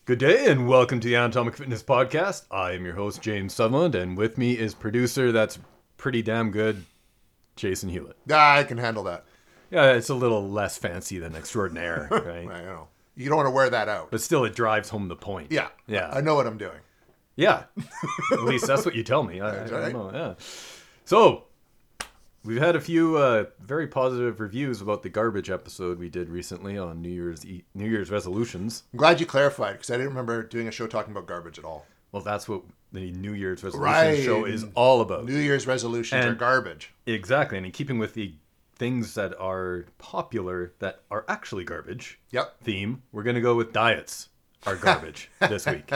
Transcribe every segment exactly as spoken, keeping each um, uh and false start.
Good day and welcome to the Anatomic Fitness Podcast. I am your host, James Sutherland, and with me is producer that's pretty damn good, Jason Hewlett. Yeah, I can handle that. Yeah, it's a little less fancy than extraordinaire, right? I know. You don't want to wear that out. But still, it drives home the point. Yeah. Yeah. I know what I'm doing. Yeah. At least that's what you tell me. I, That's I right. don't know. Yeah. So, we've had a few uh, very positive reviews about the garbage episode we did recently on New Year's e- New Year's resolutions. I'm glad you clarified because I didn't remember doing a show talking about garbage at all. Well, that's what the New Year's resolution Right. show is all about. New Year's resolutions And- are garbage. Exactly, and in keeping with the things that are popular that are actually garbage Yep. theme, we're going to go with diets are garbage this week.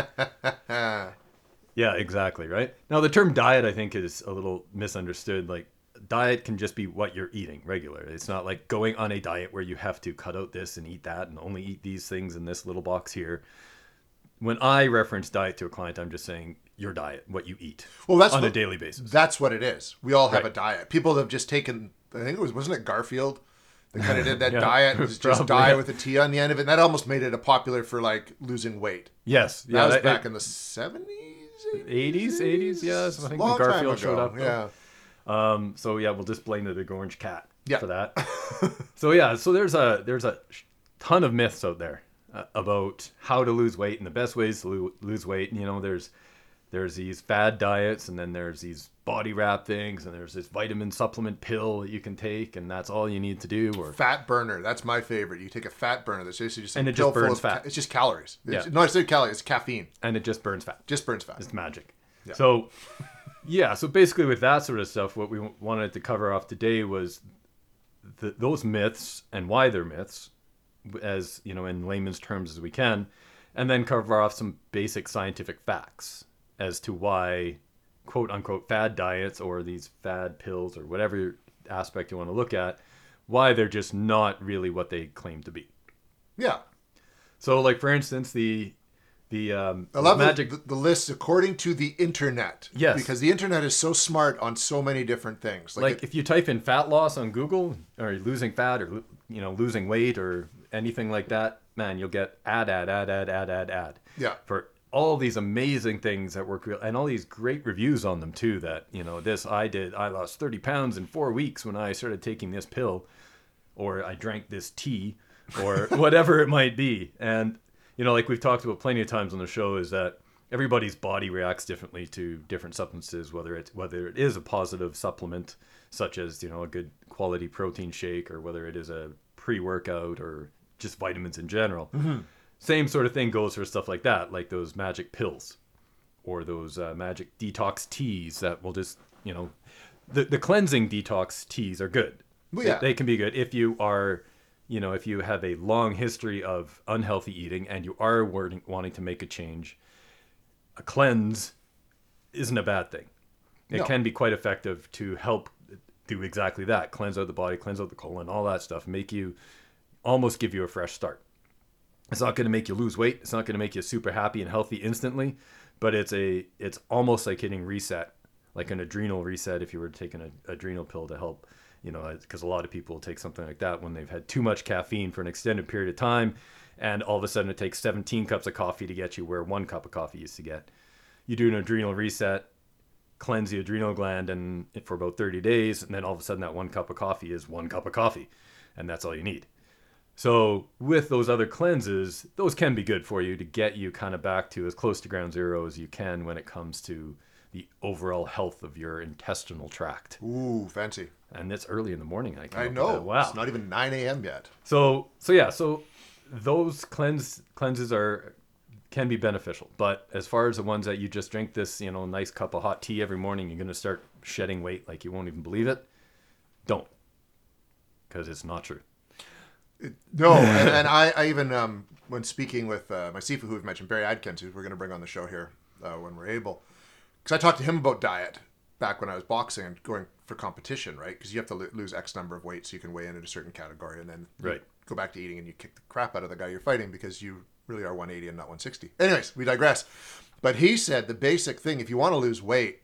Yeah, exactly, right? Now, the term diet, I think, is a little misunderstood. Like, diet can just be what you're eating regularly. It's not like going on a diet where you have to cut out this and eat that and only eat these things in this little box here. When I reference diet to a client, I'm just saying your diet, what you eat Well, that's on a what, daily basis. That's what it is. We all have Right. a diet. People have just taken, I think it was, wasn't it Garfield? They kind of did that Yeah, diet. It was just probably, diet yeah. with a T on the end of it. And that almost made it a popular for like losing weight. Yes. That Yeah, was that- back in the seventies? eighties, eighties, yeah. So I think when Long time Garfield ago. showed up. Yeah. Um, so yeah, we'll just blame the big orange cat Yeah. for that. So yeah, so there's a there's a ton of myths out there uh, about how to lose weight and the best ways to lo- lose weight. You know, there's there's these fad diets, and then there's these body wrap things, and there's this vitamin supplement pill that you can take, and that's all you need to do. Or Fat burner. That's my favorite. You take a fat burner. That's basically just a And it pill just burns full of fat. Ca- it's just calories. It's, Yeah. No, it's not calories. It's caffeine. and it just burns fat. Just burns fat. It's magic. Yeah. So, yeah. So basically, with that sort of stuff, what we wanted to cover off today was the, those myths and why they're myths, as you know, in layman's terms as we can, and then cover off some basic scientific facts as to why, quote unquote, fad diets or these fad pills or whatever aspect you want to look at, why they're just not really what they claim to be. Yeah. So, like for instance, the the um, I love magic. the, the list according to the internet. Yes. Because the internet is so smart on so many different things. Like it- if you type in fat loss on Google or losing fat or you know losing weight or anything like that, man, you'll get ad ad ad ad ad ad ad yeah. for all these amazing things that work real and all these great reviews on them too. That you know this I did I lost thirty pounds in four weeks when I started taking this pill, or I drank this tea, or whatever it might be. And you know, like we've talked about plenty of times on the show, is that everybody's body reacts differently to different substances, whether it's whether it is a positive supplement, such as you know a good quality protein shake, or whether it is a pre-workout or just vitamins in general. Mm-hmm. Same sort of thing goes for stuff like that, like those magic pills or those uh, magic detox teas that will just you know, the the cleansing detox teas are good. Well, yeah. They, they can be good if you are. You know, if you have a long history of unhealthy eating and you are wording, wanting to make a change, a cleanse isn't a bad thing. It No. can be quite effective to help do exactly that. Cleanse out the body, cleanse out the colon, all that stuff. Make you, almost give you a fresh start. It's not going to make you lose weight. It's not going to make you super happy and healthy instantly, but it's a, it's almost like hitting reset, like an adrenal reset if you were taking an adrenal pill to help. You know, because a lot of people take something like that when they've had too much caffeine for an extended period of time, and all of a sudden it takes seventeen cups of coffee to get you where one cup of coffee used to get. You do an adrenal reset, cleanse the adrenal gland, and for about thirty days, and then all of a sudden that one cup of coffee is one cup of coffee, and that's all you need. So with those other cleanses, those can be good for you to get you kind of back to as close to ground zero as you can when it comes to the overall health of your intestinal tract. Ooh, fancy. And it's early in the morning. I, came I up with know. that. Wow. It's not even nine a.m. yet. So so yeah. So those cleanse cleanses are can be beneficial, but as far as the ones that you just drink this you know nice cup of hot tea every morning, you're gonna start shedding weight like you won't even believe it. Don't, because it's not true. It- no, and, and I, I even, um, when speaking with uh, my Sifu, who we've mentioned, Barry Adkins, who we're going to bring on the show here uh, when we're able, because I talked to him about diet back when I was boxing and going for competition, right? Because you have to lo- lose X number of weight so you can weigh in at a certain category, and then you Right. go back to eating and you kick the crap out of the guy you're fighting because you really are one eighty and not one sixty. Anyways, we digress. But he said the basic thing, if you want to lose weight,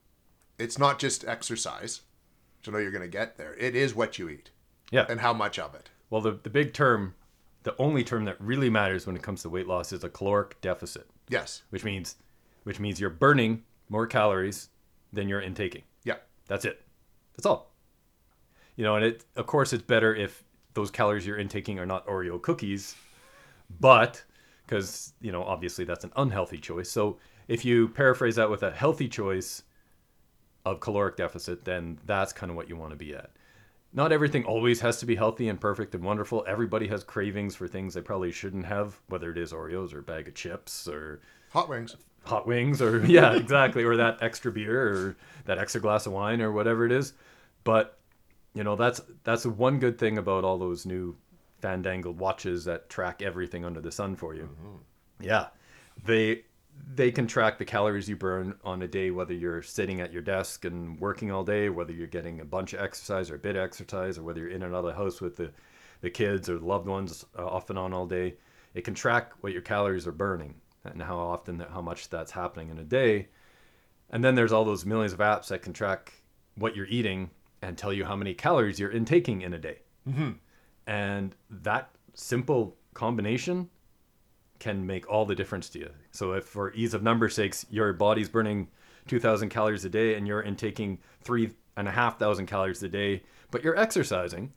it's not just exercise to know you're going to get there. It is what you eat Yeah. and how much of it. Well, the the big term the only term that really matters when it comes to weight loss is a caloric deficit, Yes. which means which means you're burning more calories than you're intaking. Yeah. That's it. That's all. You know, and it of course it's better if those calories you're intaking are not Oreo cookies, but because, you know, obviously that's an unhealthy choice. So if you paraphrase that with a healthy choice of caloric deficit, then that's kind of what you want to be at. Not everything always has to be healthy and perfect and wonderful. Everybody has cravings for things they probably shouldn't have, whether it is Oreos or a bag of chips or Hot wings. hot wings or, yeah, exactly, or that extra beer or that extra glass of wine or whatever it is. But, you know, that's that's one good thing about all those new fandangled watches that track everything under the sun for you. Mm-hmm. Yeah. They they can track the calories you burn on a day, whether you're sitting at your desk and working all day, whether you're getting a bunch of exercise or a bit of exercise, or whether you're in and out of the house with the, the kids or the loved ones uh, off and on all day. It can track what your calories are burning and how often, how much that's happening in a day. And then there's all those millions of apps that can track what you're eating and tell you how many calories you're intaking in a day. Mm-hmm. And that simple combination can make all the difference to you. So if for ease of number sakes, your body's burning two thousand calories a day and you're intaking three and a half thousand calories a day, but you're exercising,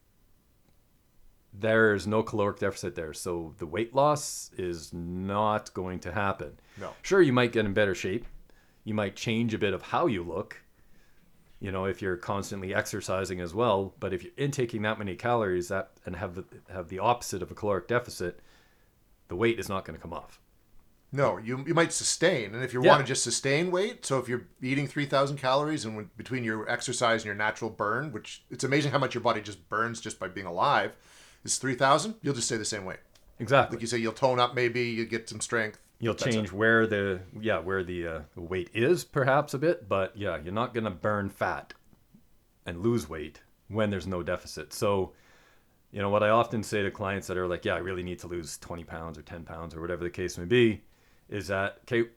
there's no caloric deficit there. So the weight loss is not going to happen. No. Sure, you might get in better shape. You might change a bit of how you look, you know, if you're constantly exercising as well. But if you're intaking that many calories that and have have the opposite of a caloric deficit, the weight is not going to come off. No, you you might sustain, and if you Yeah. want to just sustain weight, so if you're eating three thousand calories and when, between your exercise and your natural burn, which it's amazing how much your body just burns just by being alive, is three thousand, you'll just stay the same weight. Exactly. Like you say, you'll tone up maybe, you get some strength. You'll That's change it. where the yeah where the uh, weight is perhaps a bit, but yeah, you're not going to burn fat and lose weight when there's no deficit. So, you know, what I often say to clients that are like, yeah, I really need to lose twenty pounds or ten pounds or whatever the case may be, is that, okay,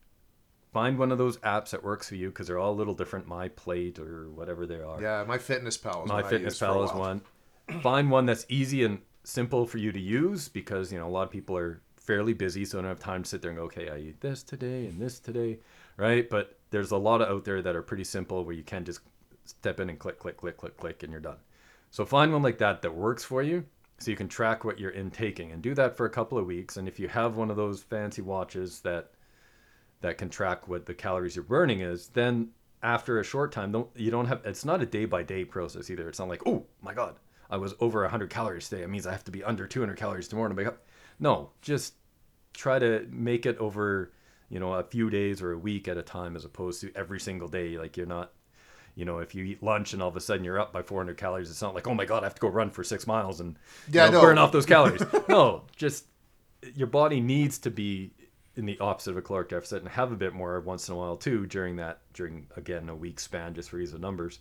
find one of those apps that works for you, because they're all a little different. My Plate or whatever they are. Yeah, my Fitness Pal is My one I Fitness used for a Pal is while. one. Find one that's easy and simple for you to use, because, you know, a lot of people are fairly busy, so don't have time to sit there and go, okay, I eat this today and this today, right? But there's a lot of out there that are pretty simple where you can just step in and click, click, click, click, click, and you're done. So find one like that that works for you, so you can track what you're intaking, and do that for a couple of weeks. And if you have one of those fancy watches that that can track what the calories you're burning is, then after a short time, don't you don't have it's not a day by day process either. It's not like, oh my god, I was over one hundred calories today. It means I have to be under two hundred calories tomorrow to make up. No, just try to make it over, you know, a few days or a week at a time, as opposed to every single day. Like, you're not, you know, if you eat lunch and all of a sudden you're up by four hundred calories, it's not like, oh my god, I have to go run for six miles and you Yeah, know, no. burn off those calories. No, just your body needs to be in the opposite of a caloric deficit and have a bit more once in a while too, during that, during, again, a week span, just for ease of numbers.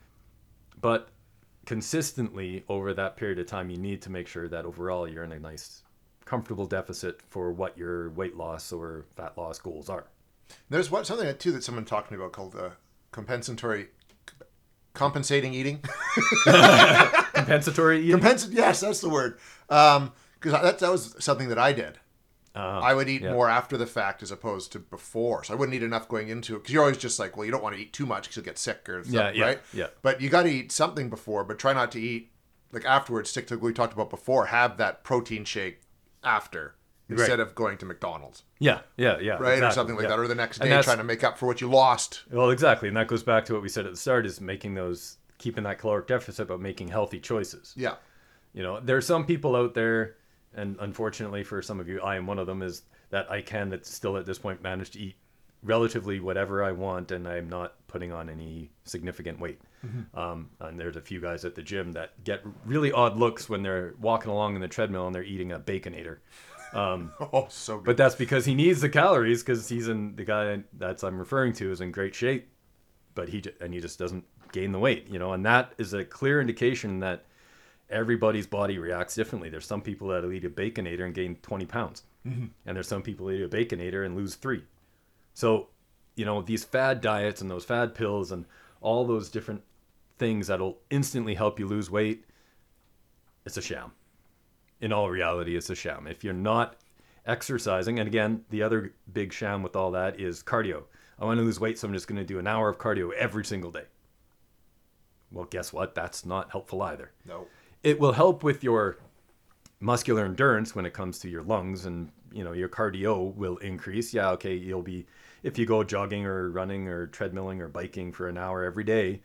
But consistently over that period of time, you need to make sure that overall you're in a nice, comfortable deficit for what your weight loss or fat loss goals are. There's what something too that someone talked to me about called uh, compensatory, compensating eating. Compensatory eating? Compens- yes, that's the word. Um, because that that was something that I did. Uh, I would eat yeah. more after the fact as opposed to before. So I wouldn't eat enough going into it, because you're always just like, well, you don't want to eat too much because you'll get sick or something, Yeah, yeah, right? yeah. But you got to eat something before, but try not to eat like afterwards. Stick to what we talked about before. Have that protein shake after instead Right. of going to McDonald's, Yeah, yeah, yeah. right, or exactly, something like yeah. that, or the next And day that's- trying to make up for what you lost. Well, exactly. And that goes back to what we said at the start, is making those, keeping that caloric deficit, but making healthy choices. Yeah, You know, there are some people out there, and unfortunately for some of you, I am one of them, is that I can that still at this point manage to eat relatively whatever I want, and I'm not putting on any significant weight. Mm-hmm. Um, and there's a few guys at the gym that get really odd looks when they're walking along in the treadmill and they're eating a Baconator. Um, oh, so good. but that's because he needs the calories, because he's in, the guy that's I'm referring to is in great shape, but he ju- and he just doesn't gain the weight, you know, and that is a clear indication that everybody's body reacts differently. There's some people that'll eat a Baconator and gain twenty pounds. Mm-hmm. And there's some people that eat a Baconator and lose three. So, you know, these fad diets and those fad pills and all those different things that'll instantly help you lose weight, it's a sham. in all reality, it's a sham. If you're not exercising, and again, the other big sham with all that is cardio. I want to lose weight, so I'm just going to do an hour of cardio every single day. Well, guess what? That's not helpful either. No. It will help with your muscular endurance when it comes to your lungs, and you know your cardio will increase. Yeah, okay, you'll be, if you go jogging or running or treadmilling or biking for an hour every day,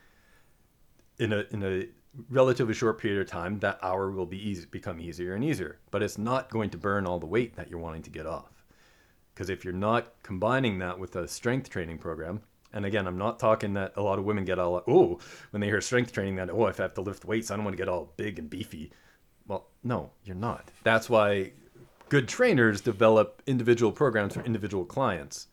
in a in a relatively short period of time, that hour will be easy, become easier and easier. But it's not going to burn all the weight that you're wanting to get off. Because if you're not combining that with a strength training program, and again, I'm not talking that a lot of women get all, oh, when they hear strength training, that, oh, if I have to lift weights, I don't want to get all big and beefy. Well, no, you're not. That's why good trainers develop individual programs for individual clients,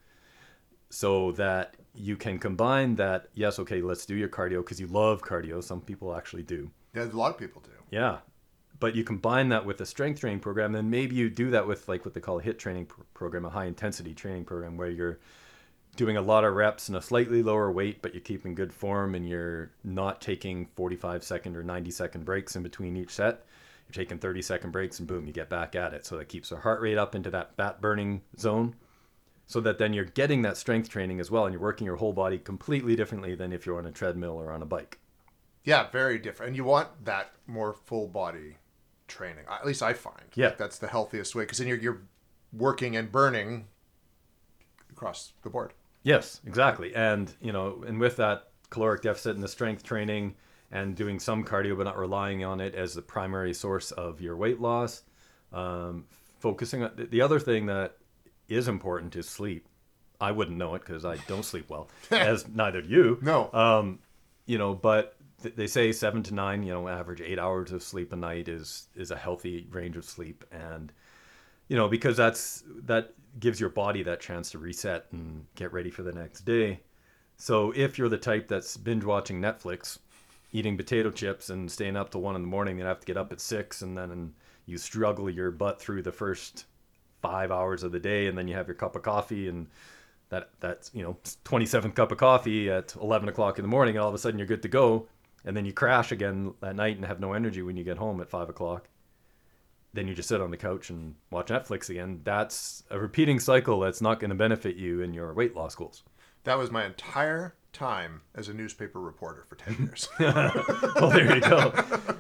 so that you can combine that. Yes, okay, let's do your cardio because you love cardio. Some people actually do. Yeah, a lot of people do. Yeah. But you combine that with a strength training program, then maybe you do that with like what they call a HIIT training pr- program, a high intensity training program, where you're doing a lot of reps and a slightly lower weight, but you're keeping good form and you're not taking forty-five second or ninety second breaks in between each set. You're taking thirty second breaks and boom, you get back at it. So that keeps the heart rate up into that fat burning zone, so that then you're getting that strength training as well, and you're working your whole body completely differently than if you're on a treadmill or on a bike. Yeah, very different. And you want that more full body training. At least I find. Yeah. Like that's the healthiest way, because then you're, you're working and burning across the board. Yes, exactly. And, you know, and with that caloric deficit and the strength training and doing some cardio, but not relying on it as the primary source of your weight loss, um, focusing on the other thing that is important is sleep. I wouldn't know it because I don't sleep well, as neither do you. No. Um, you know, but th- they say seven to nine, you know, average eight hours of sleep a night is is a healthy range of sleep. And, you know, because that's that gives your body that chance to reset and get ready for the next day. So if you're the type that's binge watching Netflix, eating potato chips and staying up till one in the morning, you have to get up at six, and then you struggle your butt through the first five hours of the day, and then you have your cup of coffee, and that that's you know twenty-seventh cup of coffee at eleven o'clock in the morning, and all of a sudden you're good to go, and then you crash again at night and have no energy when you get home at five o'clock. Then you just sit on the couch and watch Netflix again. That's a repeating cycle that's not going to benefit you in your weight loss goals. That was my entire time as a newspaper reporter for ten years. Well, there you go.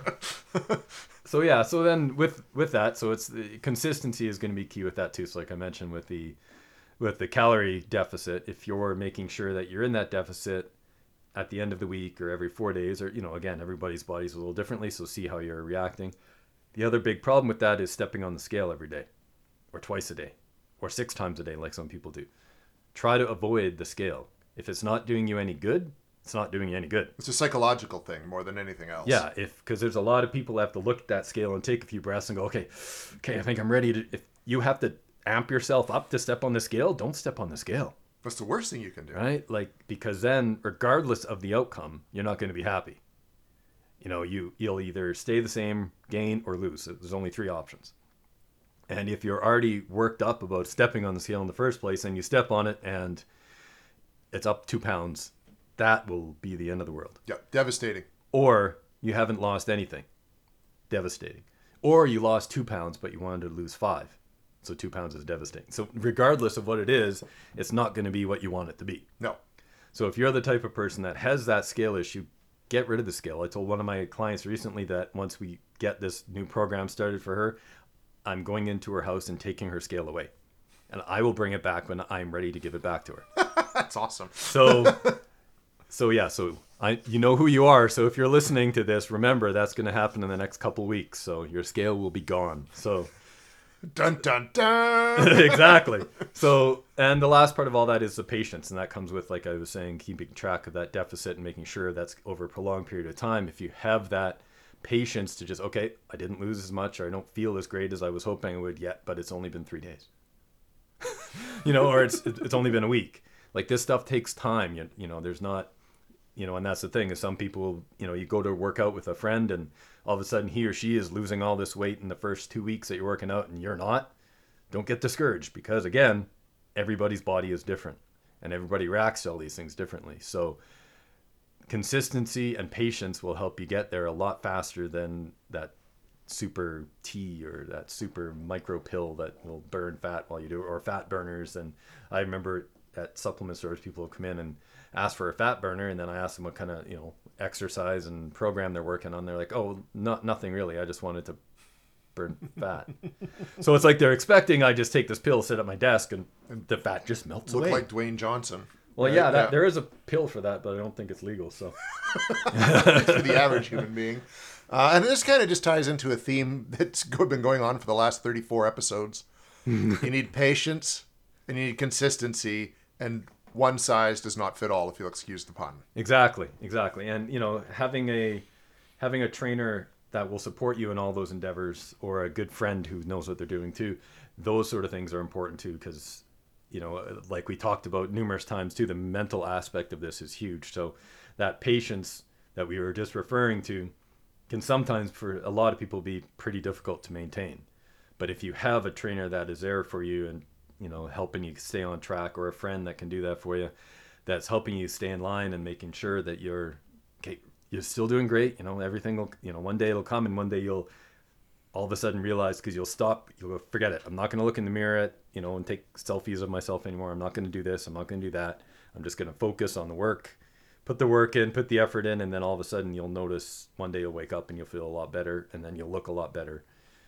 So yeah, so then with with that, so it's the consistency is going to be key with that too. So like I mentioned with the with the calorie deficit, if you're making sure that you're in that deficit at the end of the week or every four days, or you know, again, everybody's body's a little differently, so see how you're reacting. The other big problem with that is stepping on the scale every day, or twice a day, or six times a day, like some people do. Try to avoid the scale. If it's not doing you any good, it's not doing you any good. It's a psychological thing more than anything else. Yeah, if because there's a lot of people that have to look at that scale and take a few breaths and go, okay, okay, I think I'm ready to. If you have to amp yourself up to step on the scale, don't step on the scale. That's the worst thing you can do. Right? Like, because then, regardless of the outcome, you're not going to be happy. You know, you you'll either stay the same, gain, or lose. There's only three options. And if you're already worked up about stepping on the scale in the first place, and you step on it and it's up two pounds, that will be the end of the world. Yeah, devastating. Or you haven't lost anything. Devastating. Or you lost two pounds, but you wanted to lose five. So two pounds is devastating. So regardless of what it is, it's not going to be what you want it to be. No. So if you're the type of person that has that scale issue, get rid of the scale. I told one of my clients recently that once we get this new program started for her, I'm going into her house and taking her scale away. And I will bring it back when I'm ready to give it back to her. That's awesome. So, so yeah, so I, you know who you are. So if you're listening to this, remember that's going to happen in the next couple weeks. So your scale will be gone. So dun, dun, dun. Exactly. So, and the last part of all that is the patience. And that comes with, like I was saying, keeping track of that deficit and making sure that's over a prolonged period of time. If you have that patience to just, okay, I didn't lose as much, or I don't feel as great as I was hoping I would yet, but it's only been three days. You know, or it's it's only been a week. Like, this stuff takes time. You, you know, there's not, you know, and that's the thing is some people, you know, you go to work out with a friend and all of a sudden he or she is losing all this weight in the first two weeks that you're working out and you're not. Don't get discouraged, because again, everybody's body is different and everybody reacts to all these things differently. So consistency and patience will help you get there a lot faster than that super tea or that super micro pill that will burn fat while you do it, or fat burners. And I remember at supplement stores, people will come in and ask for a fat burner, and then I ask them what kind of, you know, exercise and program they're working on. They're like, oh, not nothing really. I just wanted to burn fat. So it's like they're expecting I just take this pill, sit at my desk, and the fat just melts Look away. like Dwayne Johnson. Well, right? yeah, that, yeah, there is a pill for that, but I don't think it's legal. So it's for the average human being. Uh, and this kind of just ties into a theme that's go- been going on for the last thirty-four episodes. You need patience and you need consistency, and one size does not fit all, if you'll excuse the pun. exactly, exactly, and you know, having a having a trainer that will support you in all those endeavors, or a good friend who knows what they're doing too, those sort of things are important too, because you know, like we talked about numerous times too, the mental aspect of this is huge. So that patience that we were just referring to can sometimes, for a lot of people, be pretty difficult to maintain. But if you have a trainer that is there for you and, you know, helping you stay on track, or a friend that can do that for you, that's helping you stay in line and making sure that you're, okay, you're still doing great. You know, everything will, you know, one day it'll come, and one day you'll all of a sudden realize, because you'll stop, you'll go, forget it. I'm not going to look in the mirror at, you know, and take selfies of myself anymore. I'm not going to do this. I'm not going to do that. I'm just going to focus on the work, put the work in, put the effort in. And then all of a sudden you'll notice one day you'll wake up and you'll feel a lot better, and then you'll look a lot better.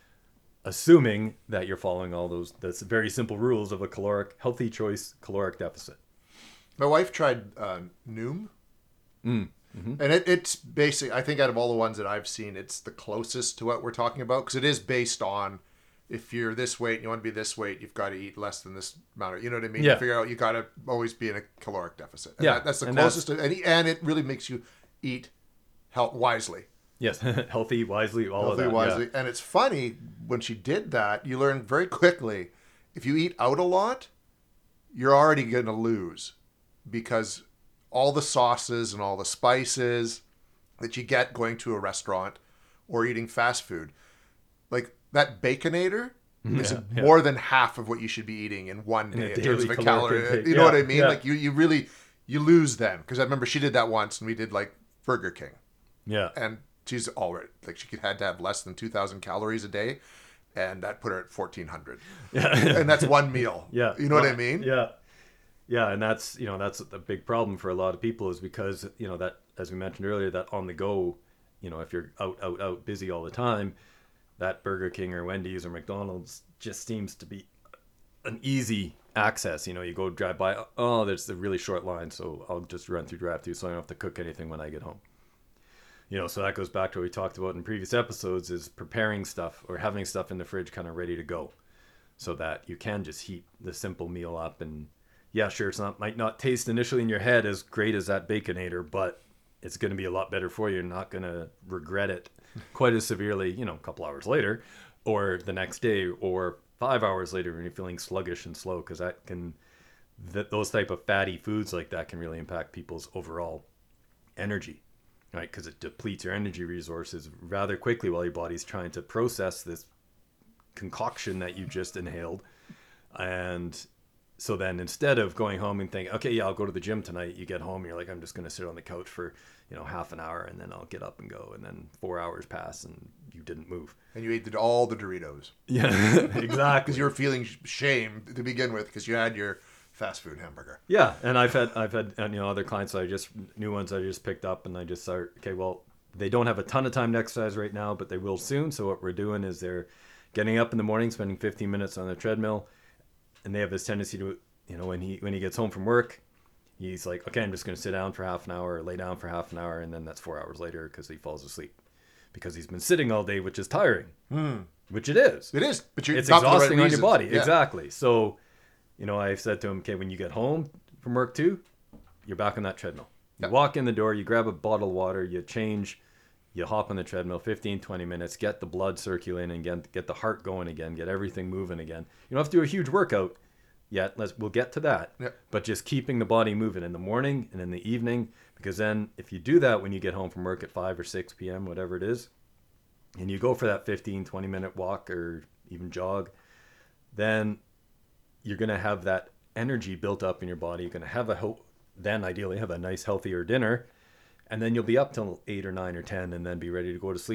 Assuming that you're following all those, that's very simple rules of a caloric, healthy choice caloric deficit. My wife tried uh, Noom. Mm. Mm-hmm. And it, it's basic. I think out of all the ones that I've seen, it's the closest to what we're talking about, because it is based on, if you're this weight and you want to be this weight, you've got to eat less than this amount. Of, you know what I mean? Yeah. You figure out you got to always be in a caloric deficit. And Yeah. that, that's the And closest. To, and, and it really makes you eat health wisely. Yes. Healthy, wisely, all Healthy, of that. wisely. Yeah. And it's funny, when she did that, you learn very quickly, if you eat out a lot, you're already going to lose, because all the sauces and all the spices that you get going to a restaurant or eating fast food, like that Baconator is Yeah, yeah. more than half of what you should be eating in one In a day in terms of daily a caloric calorie. intake. You know Yeah, what I mean? yeah. Like you, you really, you lose them. Because I remember she did that once, and we did like Burger King, Yeah. and she's already, like, she had to have less than two thousand calories a day, and that put her at fourteen hundred. Yeah. And that's one meal. Yeah. You know what I Well, mean? Yeah. Yeah. And that's, you know, that's a big problem for a lot of people, is because, you know, that, as we mentioned earlier, that on the go, you know, if you're out, out, out busy all the time, that Burger King or Wendy's or McDonald's just seems to be an easy access. You know, you go drive by, oh, there's a really short line, so I'll just run through drive-through, so I don't have to cook anything when I get home. You know, so that goes back to what we talked about in previous episodes, is preparing stuff or having stuff in the fridge kind of ready to go, so that you can just heat the simple meal up. And yeah, sure, it's not, might not taste initially in your head as great as that Baconator, but it's going to be a lot better for you. You're not going to regret it quite as severely, you know, a couple hours later, or the next day, or five hours later when you're feeling sluggish and slow, because that can, that those type of fatty foods like that can really impact people's overall energy, right? Because it depletes your energy resources rather quickly while your body's trying to process this concoction that you just inhaled. And so then, instead of going home and thinking, okay, yeah, I'll go to the gym tonight, you get home and you're like, I'm just going to sit on the couch for, you know, half an hour, and then I'll get up and go. And then four hours pass and you didn't move. And you ate the, all the Doritos. Yeah, exactly. Because you were feeling sh- shame to begin with, because you had your fast food hamburger. Yeah, and I've had I've had you know, other clients that I just, new ones I just picked up, and I just start, okay, well, they don't have a ton of time to exercise right now, but they will soon. So what we're doing is they're getting up in the morning, spending fifteen minutes on the treadmill, and they have this tendency to, you know, when he when he gets home from work, he's like, okay, I'm just going to sit down for half an hour, or lay down for half an hour, and then that's four hours later because he falls asleep, because he's been sitting all day, which is tiring, Mm. which it is. It is, but you're It's not for the right exhausting on your reasons. body. Yeah. Exactly. So, you know, I've said to him, okay, when you get home from work too, you're back on that treadmill. You Yep. walk in the door, you grab a bottle of water, you change, you hop on the treadmill, fifteen, twenty minutes, get the blood circulating again, get the heart going again, get everything moving again. You don't have to do a huge workout yet. Let's, we'll get to that. Yep. But just keeping the body moving in the morning and in the evening, because then if you do that when you get home from work at five or six p.m., whatever it is, and you go for that fifteen, twenty minute walk or even jog, then you're going to have that energy built up in your body. You're going to have a ho- then ideally have a nice healthier dinner, and then you'll be up till eight or nine or ten, and then be ready to go to sleep.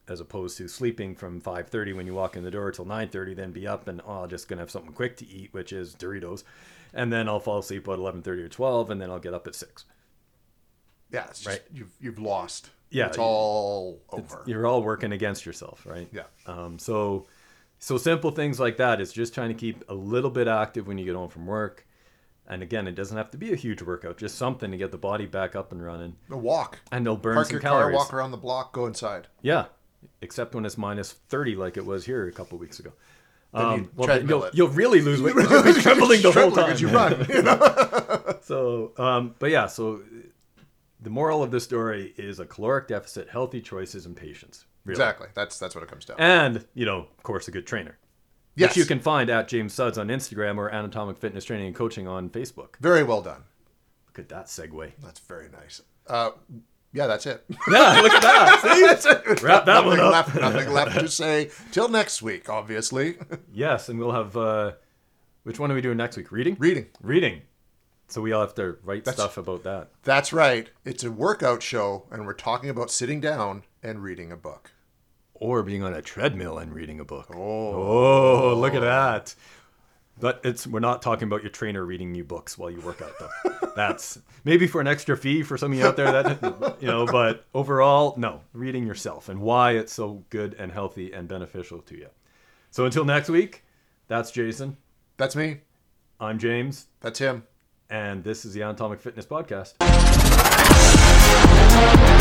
as opposed to sleeping from five thirty when you walk in the door till nine thirty, then be up and, oh, I'm just going to have something quick to eat, which is Doritos. And then I'll fall asleep about eleven thirty or twelve, and then I'll get up at six. Yeah, it's just, Right. you've, you've lost. Yeah. It's all It's, over. you're all working against yourself, right? Yeah. Um, so, so simple things like that is just trying to keep a little bit active when you get home from work. And again, it doesn't have to be a huge workout, just something to get the body back up and running. A walk. And they'll burn Park some your calories. car, walk around the block, go inside. Yeah, except when it's minus thirty like it was here a couple weeks ago. Then you Um, well, treadmill you'll, it. you'll really lose weight. You'll be trembling the whole Trembling time. as you run, you know? So, um, but yeah, so the moral of the story is a caloric deficit, healthy choices, and patience. Really. Exactly. That's that's what it comes down to. And, you know, of course, a good trainer. Yes. Which you can find at James Suds on Instagram or Anatomic Fitness Training and Coaching on Facebook. Very well done. Look at that segue. That's very nice. Uh, yeah, that's it. Yeah, look at that. See? That's it. Wrap that nothing one up. Left, nothing left to say. Till next week, obviously. Yes, and we'll have, uh, which one are we doing next week? Reading? Reading. Reading. So we all have to write That's- stuff about that. That's right. It's a workout show, and we're talking about sitting down and reading a book. Or being on a treadmill and reading a book. Oh. Oh, look at that. But it's we're not talking about your trainer reading you books while you work out, though. That's maybe for an extra fee for some of you out there that, you know, but overall, no. Reading yourself and why it's so good and healthy and beneficial to you. So until next week, that's Jason. That's me. I'm James. That's him. And this is the Anatomic Fitness Podcast.